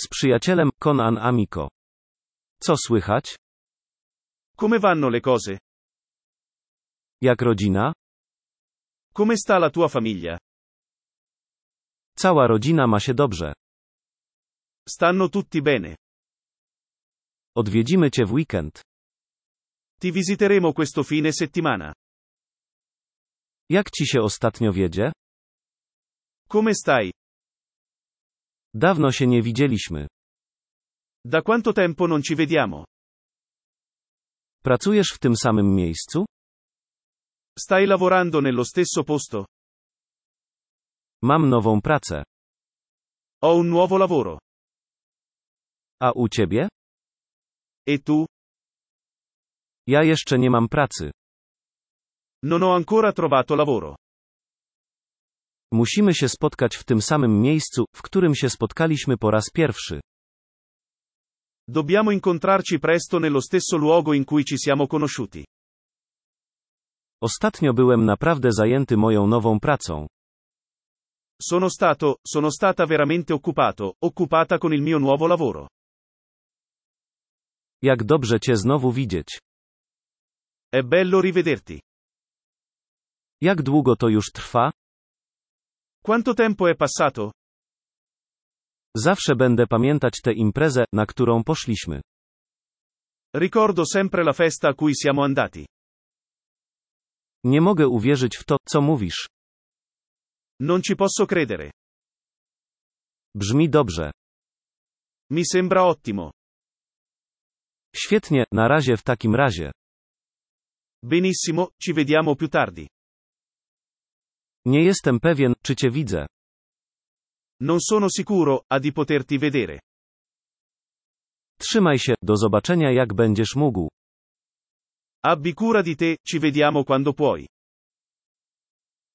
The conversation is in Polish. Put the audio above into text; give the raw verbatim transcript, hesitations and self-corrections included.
Z przyjacielem, Conan Amico. Co słychać? Come vanno le cose? Jak rodzina? Come sta la tua famiglia? Cała rodzina ma się dobrze. Stanno tutti bene. Odwiedzimy cię w weekend. Ti visiteremo questo fine settimana. Jak ci się ostatnio wiedzie? Come stai? Dawno się nie widzieliśmy. Da quanto tempo non ci vediamo? Pracujesz w tym samym miejscu? Stai lavorando nello stesso posto? Mam nową pracę. Ho un nuovo lavoro. A u ciebie? E tu? Ja jeszcze nie mam pracy. Non ho ancora trovato lavoro. Musimy się spotkać w tym samym miejscu, w którym się spotkaliśmy po raz pierwszy. Dobbiamo incontrarci presto nello stesso luogo in cui ci siamo conosciuti. Ostatnio byłem naprawdę zajęty moją nową pracą. Sono stato, sono stata veramente occupato, occupata con il mio nuovo lavoro. Jak dobrze cię znowu widzieć. È bello rivederti. Jak długo to już trwa? Quanto tempo è passato? Zawsze będę pamiętać tę imprezę, na którą poszliśmy. Ricordo sempre la festa a cui siamo andati. Nie mogę uwierzyć w to, co mówisz. Non ci posso credere. Brzmi dobrze. Mi sembra ottimo. Świetnie, na razie w takim razie. Benissimo, ci vediamo più tardi. Nie jestem pewien, czy cię widzę. Non sono sicuro, a di poterti vedere. Trzymaj się, do zobaczenia jak będziesz mógł. Abbi cura di te, ci vediamo quando puoi.